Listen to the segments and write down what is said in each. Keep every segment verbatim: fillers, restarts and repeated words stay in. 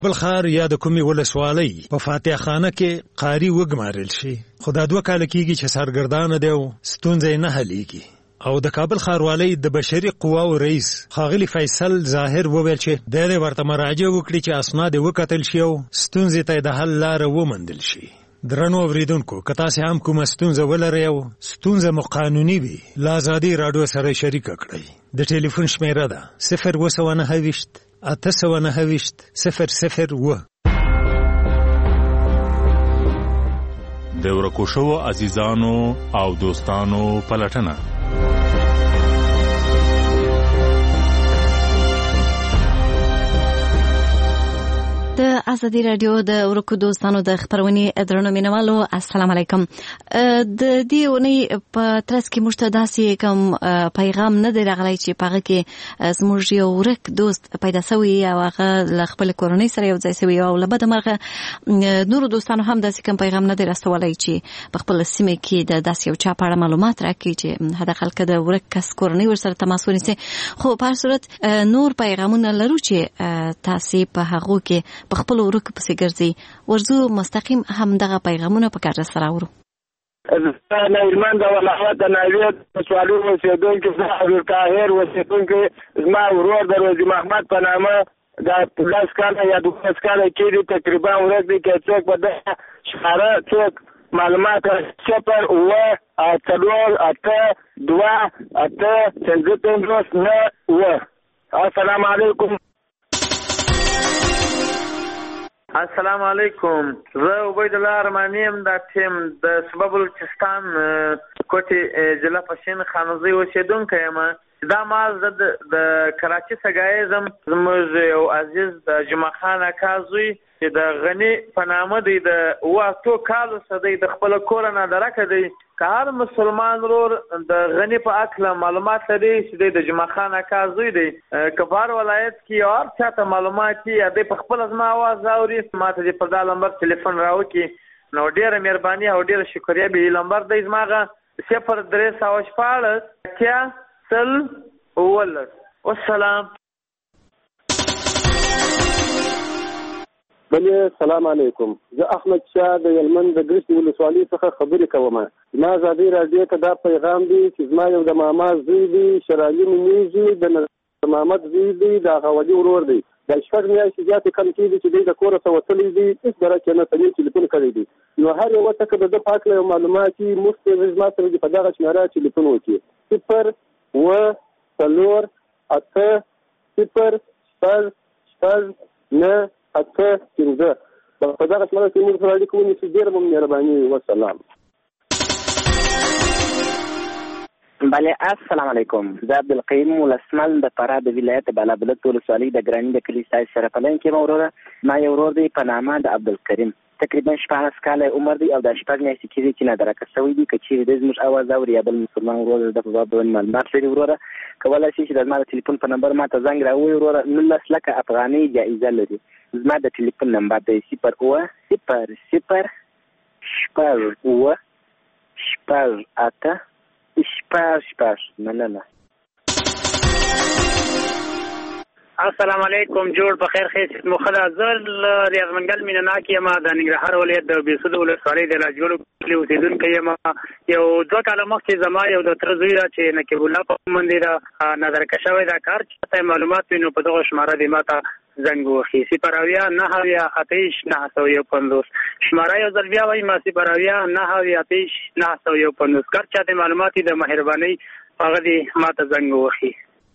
بلخار یا د کومې ولسوالۍ په فاتح خانه کې قاری وګمارل شي، خو دا دوه کاله کېږي چې سرګردانه دی او ستونزې نه حلیږي. او د کابل ښاروالۍ د بشري قواو رئیس ښاغلي فیصل ظاهر وویل چې دی دې ورته مراجعه وکړي چې اسناد یې وکتل شي او ستونزې ته د حل لاره وموندل شي. درنو اورېدونکو، که تاسې هم کومه ستونزه ولرئ او ستونزه مو قانوني وي، له ازادي راډیو سره شریکه کړئ. د ټلیفون شمیره ده صفر اووه سوه نهه ویشت اته سوه نهه ویشت صفر صفر اووه. د ورکو شوو عزیزانو او دوستانو پلټنه. د ازادي رادیو د ورکو دوستانو د خبرونې درنو مینوالو، السلام علیکم. د دې ونې په ترڅ کې موږ ته داسې کوم پیغام نه دی راغلی چې په هغه کې زموږ یو ورک دوست پیدا شوی او هغه له خپل کورنۍ سره یو ځای شوی او له بده مرغه نورو دوستانو هم داسې کوم پیغام نه دی راستولی چې په خپل سیمه کې د داسې یو چا په اړه معلومات راکړي چې حداقل که د ورک کس کورنۍ ورسره تماس ونیسي. خو په هر صورت نور پیغامونه لرو چې تاسې په هغو کې په خپل ورک پسې ګرځي. ورځو مستقیم هم دغه پیغامونه په کار سره اورو. زه ایلمان د ولایت د ناوې ولسوالۍ اوسېدونکی زه عبدالقاهر اوسېدونکی زما ورور د روزي محمد په نامه د لس کاله یا دولس کاله کېږي تقریبا ورک دی که څوک په دغه شماره څوک معلومات صفر اووه څلور اته دوه اته پنځه پنځوس نه اووه. السلام علیکم. السلام علیکم. زه عبید الله ارمانی یم. دا ټیم د صوبه بلوچستان کوټې ضلع پښین خانوزۍ اوسېدونکی یم. دا مال زه د کراچي څخه ځم. زموږ یو عزیز د جمعه خان اکا زوی چې د غني په نامه دی د اوه اتو کالو څخه دی د خپله کوره نادرکه دی. که هر مسلمان ورور د غني په هکله معلومات لري چې دی د جمعه خان اکا زوی دی، که په هر ولایت کې یو هر چاته معلومات وي یا دی په خپله زما اواز اوري ما ته دې پر دا نمبر تلیفون راوکړي نو ډېره مهرباني او ډېره شکریه به. نمبر دی زما هغه صفر درې سوه شپاړس اتیا سل اوولس. والسلام. بلې سلام علیکم. زه احمد شاه د هلمند د ګرشي ولسوالۍ څخه خبرې کوم. زما ازادي راډیو ته دا پیغام دی چې زما یو د ماما زوی دی، شرالي نومېږي، د نظر محمد زوی دی، د هغه ولي ورور دی. دا شپږ میاشتې زیاتې کم کېږي چې دی د کوره څخه وتلی دی، هېڅ درک یې نه کوي، ټلیفون کړی دی. نو هر یوه ته که د ده په هکله یو معلومات وي مفتې زما سره دې په دغه شمېره ټلیفون وکړي. صفر اووه څلور اته صفر شپږ شپږ نه اته پنځه. په دغه شمېره کې موږ سره اړیکه ونیسي. ډېره مو مهرباني. والسلام. بله السلام علیکم. زه عبدالقیم ولسمل د فراه د ولایت بالابلد ولسوالۍ د ګراني د کلي ستاسې سره په لاین کې یم. وروره ما یو ورور دی په نامه د عبدالکریم، تقریبا شپاړس کاله عمر دی او دا شپږ میاشتې کېږي چې نادرکه شوی دی. که چېرې دی زموږ اواز اوري یا بل مسلمان ورور د په باب باندې معلومات لري وروره کولی شي چې د زما د ټلیفون په نمبر ما ته زنګ راووایي. وروره نولس لکه افغانۍ جایزه لري. زما د ټلیفون نمبر دی صفر اووه صفر صفر شپږ اووه شپږ اته شپږ شپږ. مننه. السلام علیکم. جوړ په خیر خیر مو خدا. زه ریاض منګل مینناک یم د ننګرهار ولایت د بېسود ولسوالۍ د لاجوړو کلي اوسېدونکی یم. یو دوه کاله مخکې زما یو د تره زوی را چې نقیب الله په نوم باندې را نادرکه شوی دا کار چاته معلومات وي نو په دغه شماره دې ما ته زنګ ووهي. صفر اویا نهه اویا اتهیش نهه سوه یو پنځوس. شماره یو ځل بیا وایي ما صفر اویا نهه اویا اتهیش نهه سوه یو پنځوس. کار چاته معلومات وي د مهربانۍ هغه دې ما ته زنګ ووهي.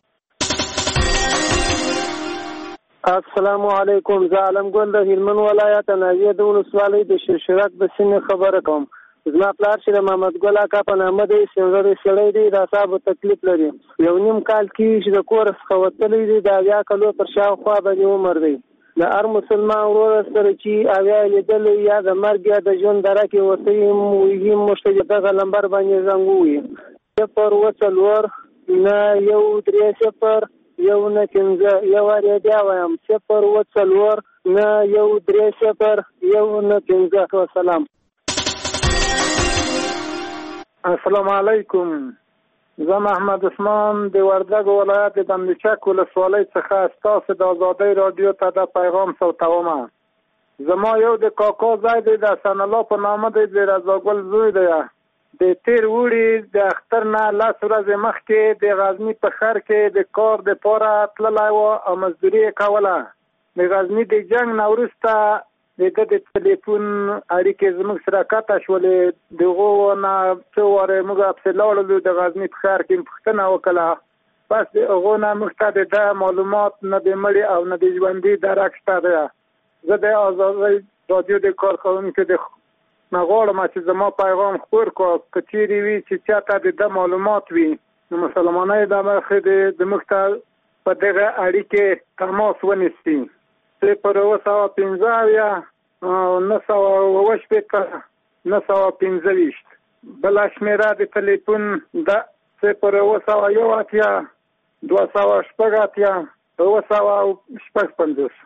السلام علیکم. زه عالمګل د هلمند ولایت ناوې د ولسوالۍ د شیرشرک د سیمې خبره کوم. زما پلار چې د محمد ګل اکا په نامه دی سنځری سړی دی. د اعصابو تکلیف لري. یو نیم کال کېږي چې د کور څخه وتلی دی. د اویا کلو پر شاوخوا باندې عمر دی. د هر مسلمان ورور سره چې اویا لیدلی یا د مرګ یا د ژوند دره کې وتی وي موږ ته دغه نمبر باندې زنګ ووایي. صفر اووه څلور نه یو درې صفر یو نه پنځه. یو وارې بیا وایم صفر اووه څلور نه یو درې صفر یو نه پنځه. والسلام. السلام علیکم. زه محمد عثمان د وردګ ولایت د بندچک ولسوالۍ څخه ستاسو د ازادۍ رادیو ته د پیغام صوتوم. زما یو د کاکا ځای دی د حسن الله په نامه دی، د رضاګل زوی دی. د تیر وړي د اختر نه لس ورځې مخکې د غزني په ښار کې د کار دپاره تللی و او مزدوري یې کوله. د غزني د جنګ نه وروسته د ده د تلیفون اړیکې زموږ سره قطع شولې. د هغو نه څو وارې موږ پسې لاړلو د غزني په ښار کې پوښتنه وکړه. بس د هغو نه موږ ته د ده معلومات نه د مړي او نه د ژوندي درک شته دی. زه د ازادۍ رادیو د کارکوونکو د نه غواړم چې زما پیغام خپور کړه. که چیرې وي چې چاته د ده معلومات وي نو مسلمانۍ د مخې د موږ ته په دغه اړیکې تماس ونیسي. صفر اوه سوه پنځه اویا نهه سوه اوه شپېته نهه سوه پنځه ویشت. بله شمېره د تلیفون ده صفر اوه سوه یو اتیا دوه سوه شپږ اتیا اوه سوه شپږ پنځوس.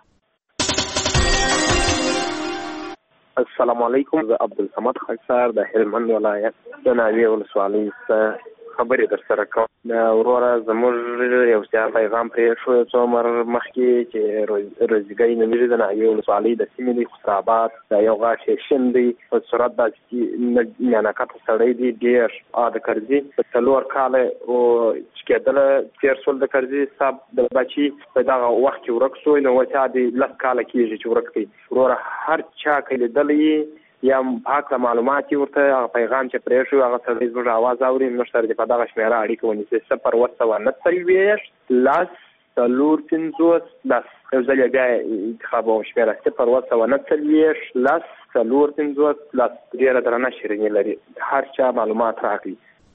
السلام علیکم. زه عبدالصمد خاکسار د هلمند ولایت د ناوې ولسوالۍ څخه خبرې در سره کوم. وروره زموږ یو سیار پیغام پرې شو څو عمر مخکې چې روزګۍ نومیږي د ناوې ولسوالۍ د سیمې دی خسرآباد د یو غاښ شین دی په صورت داسې میانکته سړی دی ډېر د کرزي په څلور کاله چې کېدله تېر شول د کرزي صاحب د بچي په دغه وخت کې ورک شوی نو وچا دی لس کاله کېږي چې ورک دی. وروره هر چا که لیدلی یا پاک معلومات ورته هغه پیغام چې پرې شو هغه سړی زموږ آواز اوري موږ سره په دغه شمېره اړیکه ونیسي. صفر اوه سوه نهه څلوېښت لس څلور پنځوس لس. یو ځل یې بیا انتخابوم شمېره صفر اوه سوه نهه څلوېښت لس څلور پنځوس لس. ډېره درنه شیریني لري. هر چا معلومات راکړي.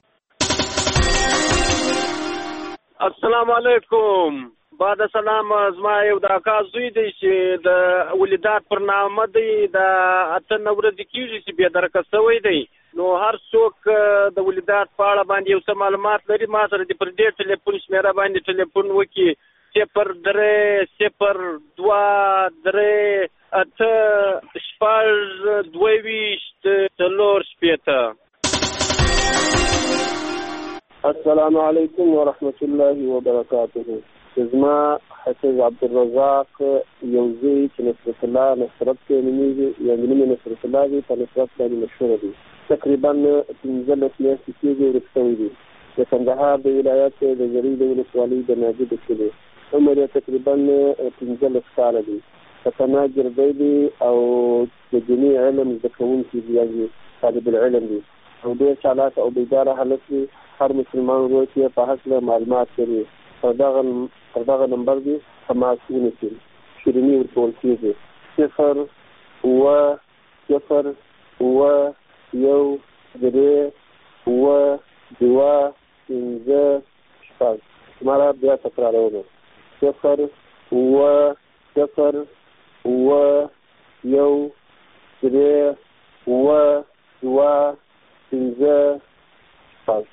السلام علیکم. بعد سلام. زما یو د اکا زوی دی چې د ولیدات پر نامه دی د اته نه ورځې کېږي چې بې درکه شوی دی. نو هر څوک د ولیدات په اړه باندې یو څه معلومات لري ما سره د پر دې ټلیفون شمېره باندې ټلیفون وکړي صفر درې صفر دوه درې اته شپږ دوه ویشت څلور شپېته. السلام علیکم ورحمة الله وبرکاته. زما حفیظ عبدالرزاق یو زوی چې نصرت الله نصرت کې نومیږي یا نوم یې نصرت الله دی په نصرت باندې مشهوره دی. تقریبا پنځلس میاشتې کېږي ورک شوی دی. د کندهار د ولایت د زرۍ د ولسوالۍ د ناجي د کلي. عمر یې تقریبا پنځلس کاله دی. فتنه ګردی دی او د دیني علم زده کوونکی دی یا طالب العلم دی او ډېر چالاک او بیداره هلک دی. هر مسلمان ورور چې په هکله معلومات لري پر دغه نمبر دی تماس ونیسي. شیریني ورکول کېږي. صفر اوه صفر اوه یو درې اوه دوه پنځه شپږ. زما بیا تکرارولو صفر اوه صفر اوه یو درې اوه دوه پنځه شپږ.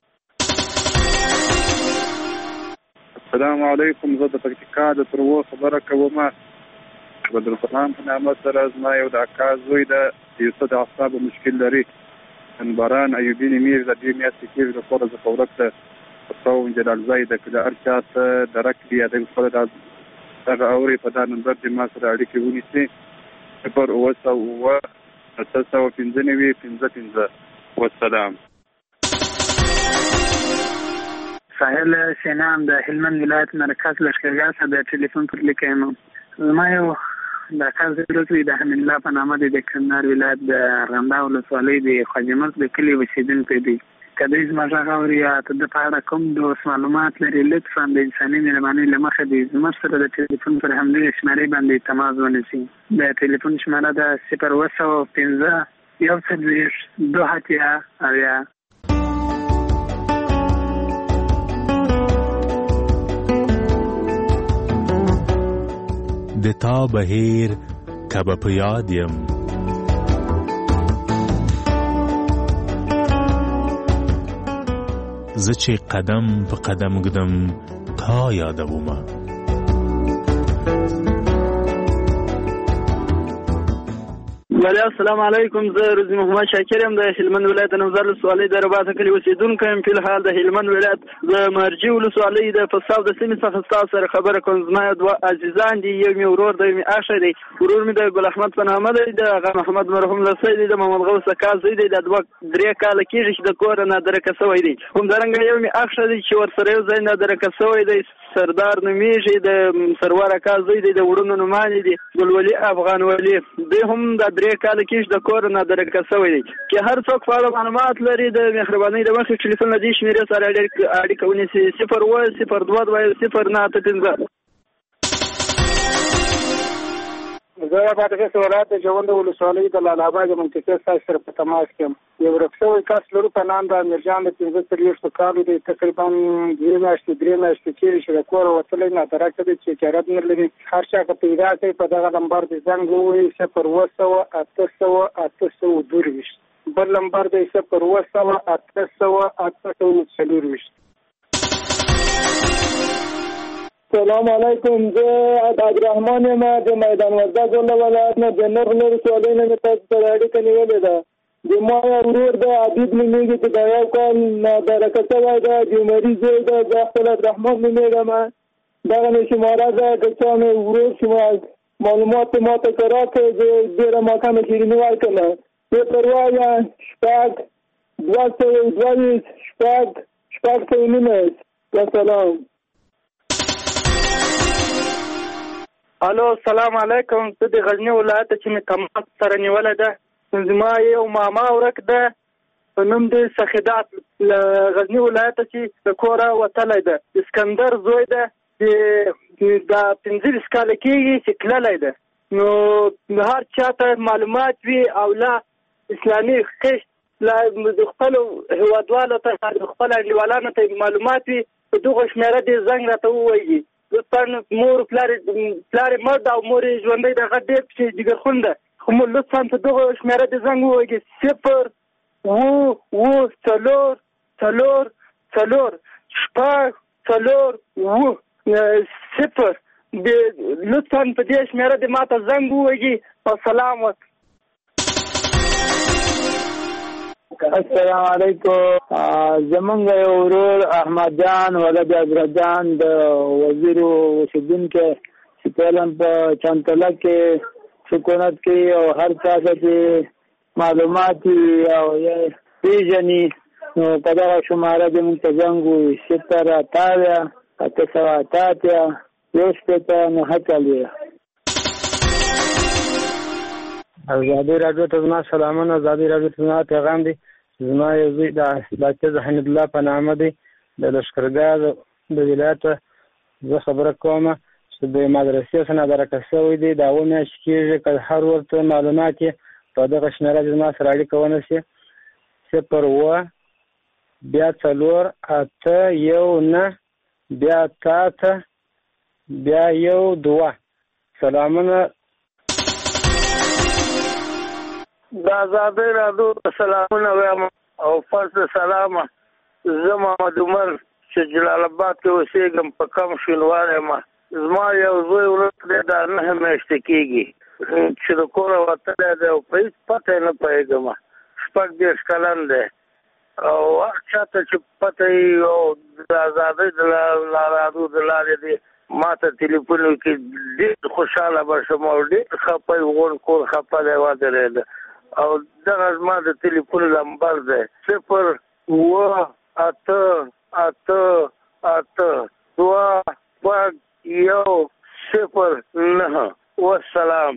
السلام علیکم. زه د پکتیکا د تروو خبره کوم. بدرالسلام په نامه سره زما یو د اکا زوی د یو څه د اعصابو مشکل لري. باران ایوبي نومیږي د دې میاشتې کېږي لپاره زه په ورځ ته څو جلال ځای د کله هر چا ته درک دی د خپل دغه اوري په دا نمبر د ما سره اړیکې ونیسي. صفر اوه سوه اوه اته سوه پنځه نوي پنځه پنځه. والسلام. ساحل سینام د هلمند ولایت مرکز لښکرګاه څخه د ټلیفون پر لیکه یم. زما یو د اکا زوی ورک دی د حمید الله په نامه دی د کندهار ولایت د ارغنداب ولسوالۍ د خواجه مرګ د کلي اوسېدونکی دی. که دوی زما غږ اوري یا ته د په اړه کوم ډول معلومات لري لطفا د انساني مهربانۍ له مخې دی زموږ سره د ټلیفون پر همدغې شمېرې باندې تماس ونیسي. د ټلیفون شمېره ده صفر اوه سوه پنځه یو څلوېښت دوه اتیا اویا. د تا بهیر که به په یاد یم زه چې قدم په قدم ږدم تا یادومه. بله السلام علیکم. زه روزي محمد شاکر یم د هلمند ولایت نوزار ولسوالۍ د رباطه کلي اوسېدونکی یم. فی الحال د هلمند ولایت د مرجې ولسوالۍ د فستاو د سیمې څخه ستاسو سره خبره کوم. زما یو دوه عزیزان دي، یو مې ورور دی، یو مې اخښی دی. ورور مې د ګل احمد په نامه دی، د هغه محمد مرحوم لسی دی، د محمد غوث اکا زوی دی. دا دوه درې کاله کېږي چې د کوره نادرکه شوی دی. همدارنګه یو مې اخښی دی چې ورسره یو ځای نادرکه شوی دی، سردار نومیږي، د سرور اکا زوی دی، د وړونو نومانې دي ګلولي افغان ولي. دی هم دا درې کاله کېږي د کور نادرکه شوی دی. که هر څوک په اړه معلومات لري د مهربانۍ د مخې ټلیفون له دې شمېرې سره اړیکه ونیسي. صفر اووه صفر دوه دوه صفر نه اته پنځه. زه د بادغیس ولایت د جوند ولسوالۍ د لال اباد منطقې ستاسو سره په تماس کې یم. یو ورک شوی کس لرو په نام د امیرجان د پنځه څلوېښتو کالو دی. تقریبا دوې میاشتې درې میاشتې کېږي چې د کوره وتلی نادرکه دی چې چارت نه لري. هر چا که پیدا کوي په دغه نمبر د زنګ ووایي صفر اووه سوه اته سوه اته سوه دوهویشت. بل نمبر دی صفر اووه سوه اته سوه اته سوه څلورویشت. سلام علیکم. زه عبدالرحمن یم د میدان وردګ ولایت نه د نغلو ولسوالۍ نه مې تاسو سره اړیکه نیولې ده. د ما ورور د حبیب نومېږي چې د یو کال نادرکه شوی ده، د عمري زوی ده. زه خپل عبدالرحمن نومېږم. دغه مې شماره ده که چا مې ورور چې معلومات ما ته که راکړې زه ډېره ماښامه شیریني ورکړم. صفر اووه شپږ دوه سوه دوه ویشت شپږ شپږ سوه نولس. وسلام. الو السلام علیکم. زه د غزني ولایت چې مې تماس سره نیولی ده. زما یو ماما ورک ده په نوم د سخیدات له غزني ولایت چې د کوره وتلی ده. اسکندر زوی ده، دا پنځلس کاله کېږي چې تللی ده. نو هر چا ته معلومات وي او لا اسلامي قشت لا د خپلو هېوادوالو ته د خپلو انډیوالانو ته معلومات وي په دغه شمېره دې زنګ راته ووایي. لطفا مور پلار پلار مړ ده او مور یې ژوندی ده، هغه ډېر چې جګرخون ده. خو مو لطفا په دغه شمېره دې زنګ ووایي صفر اووه اووه څلور څلور څلور شپږ څلور اووه صفر. لطفا په دې شمېره دې ما ته زنګ ووایي. السلام علیکم. السلام علیکم. زمونږ یو ورور احمد جان ولد عبدالجان د وزیر اوسېدونکی چې فعلا په چنتله کې سکونت کوي او هر چا چې معلومات او پیژني نو په دغه شماره دې مونږ ته زنګ ووایي صفر اته اویا اته سوه اته اتیا یو شپېته نهه څلوېښت. ازادي راډیو ته زما سلامونه. ازادي راډیو ته زما پیغام دی. زما یو زوی د ډاکټر حمید الله په نامه دی، د لښکرګاه د ولایت. زه خبره کوم چې د مدرسې څخه نادرکه شوی دی. دا اووه میاشتې کېږي. که هر ورته معلومات یې په دغه شمېره زما سره اړیکه ونیسي صفر اووه بیا څلور اته یو نه بیا اته اته بیا یو دوه. سلامونه. د ازادۍ راډیو ته سلامونه وایم او فرض سلامه. زه محمد عمر چې جلال آباد کې اوسېږم، په کم شینوار یم. زما یو زوی ورک دی، دا نهه میاشتې کېږي چې د کوره وتلی دی او په هېڅ پته یې نه پوهېږم. شپږ دېرش کلن دی او هر چا ته چې پته یي او د ازادۍ د راډیو د لارې دی ما ته تلیفون وکړي ډېر خوشحاله به شم او ډېر خفه یې غونډ کور خفه دی ودرېده. او دغه زما د تلیفون نمبر دی صفر اووه اته اته اته دوه شپږ یو صفر نهه. والسلام.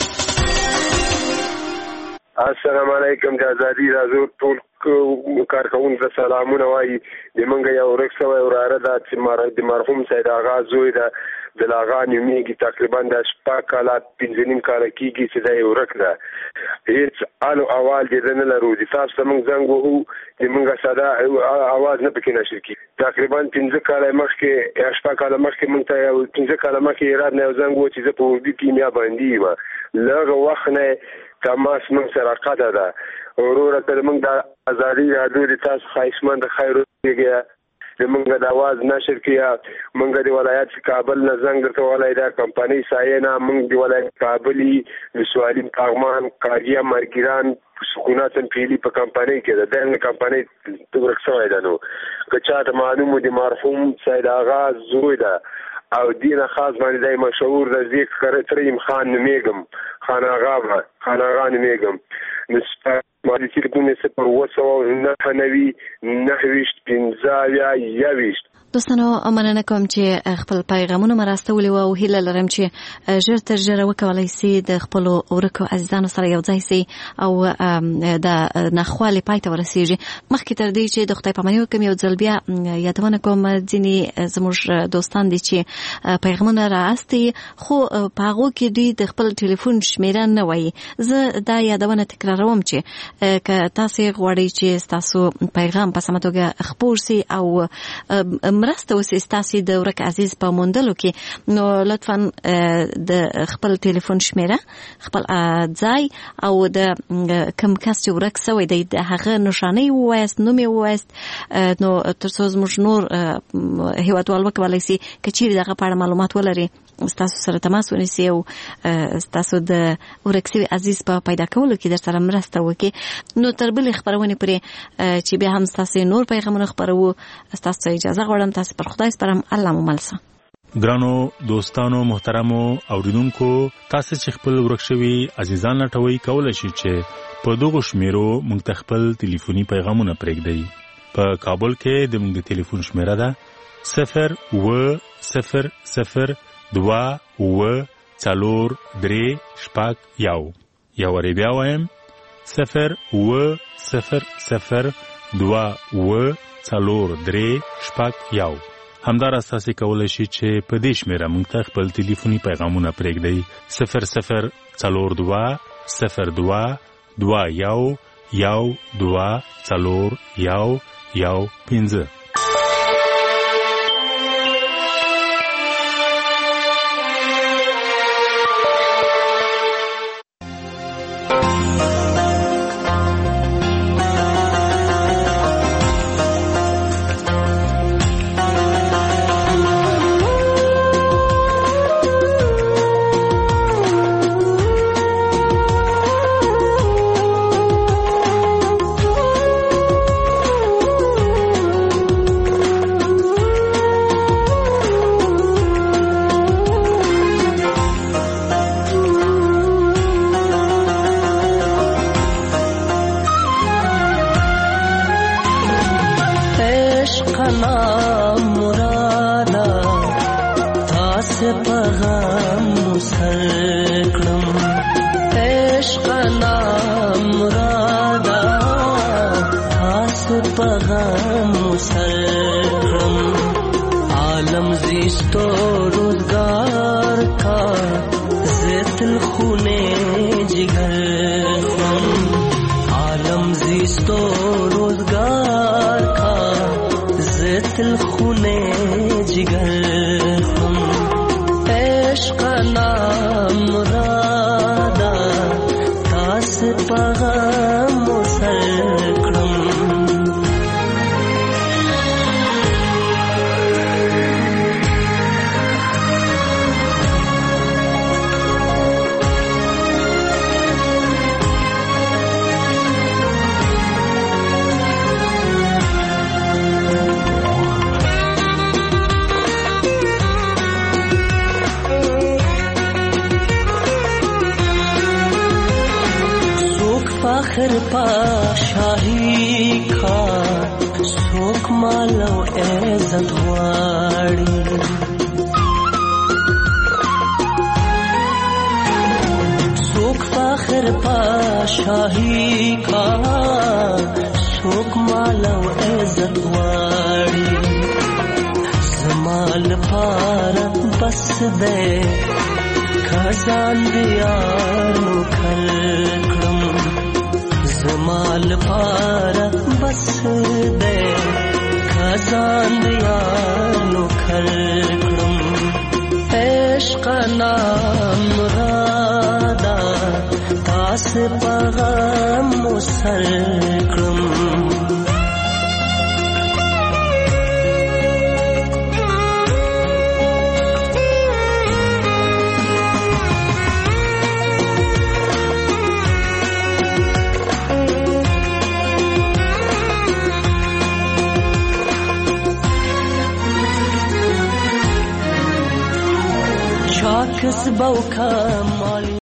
السلام علیکم. د ازادي راډیو ټول کارکوونکو ته سلامونه وایي. د موږ یو ورک شوی وراره ده چې د مرحوم سید آغا زوی ده، د لاغا نومېږي. تقریبا د شپږ کاله پنځه نیم کاله کېږي چې دا یې ورک ده. هېڅ حال او احوال د ده نه لرو. د تاسو ته موږ زنګ وهو د موږ ساده اواز نه پکې نشر کېږي. تقریبا پنځه کاله مخکې یا شپږ کاله مخکې موږ ته یو پنځه کاله مخکې هرات نه یو زنګ و چې زه په اردو کې میا بندي یم. له هغه وخت نه تماس موږ سره قطع ده. وروره که موږ د ازادي راډیو د تاسو ښایستمن د خیر وکړي د منګه د आवाज نشر کیا منګه د ولایت کابل نه زنګ ته ولای دا کمپنی ساینا منګ د ولایت کابلی سوالي پاغمان کاریه مرګران سکوناتن پیلی په کمپنی کې د دغه کمپنی تبرک سوای دا نو کچا ته معلومه د مرحوم سید آغا زوی دا او دینه خاص باندې دای مشهور د ذیک کریم خان نمیګم خان آغا خان آغا نمیګم نسبه مالی تلفون صفر وسو نه نوي نهويشت پنځه یاويشت. دوستانو مننه کوم چې خپل پیغامونه مرستولې او هیله لرم چې ژر تر ژره وکولای شي د خپل ورکو عزیزانو سره یو ځای شي او د نخوالي پای ته ورسیږي. مخکې تر دې چې د خدای پاماني وکم یو ځل بیا یادونه کوم ځینې زموږ دوستان دي چې پیغامونه راستي خو په هغه کې دوی د خپل ټلیفون شمیره نه وایي. زه دا یادونه تکراروم چې که تاسو غواړئ چې تاسو پیغام په سمه توګه خپور شي او مرسته وسي ستاسو د ورک عزیز په موندلو کې نو لطفا د خپل ټلیفون شمیره خپل ځای او د کوم کس چې ورک سوی دی د هغه نشانه وایست نوم وایست نو ترڅو زموږ نور هیوادوال وکولای شي کچیر دغه په اړه معلومات ولري ستاسو سره تماس ونیسي او ستاسو د ورک سوی عزیز په پیدا کولو کې در سره مرسته وکړي. نو تر بلې خبرونه پرې چې بیا هم ستاسو نور پیغامونه خبرو ستاسو اجازه غواړم تاسو پر خدای سپارم. الله مو مل شه. ګرانو دوستانو محترمو اوریدونکو تاسو چې خپل ورک شوی عزیزان لټوي کولای شئ چې په دغه شمیرو موږ خپل ټلیفوني پیغامونه پرېږدئ. په کابل کې د موږ ټلیفون شمیره ده صفر و صفر صفر دوا و څلور درې شپږ یو یا ور بیا وایم صفر و صفر صفر دوا و څلور درې شپږ یو. همدار اساسي کولای شي چې په دې شمیره موږ ته خپل ټلیفوني پیغامونه پرېږدئ صفر صفر څلور دوا صفر دوا دوا یو یو دوا څلور یو یو پنځه. کسب او کمال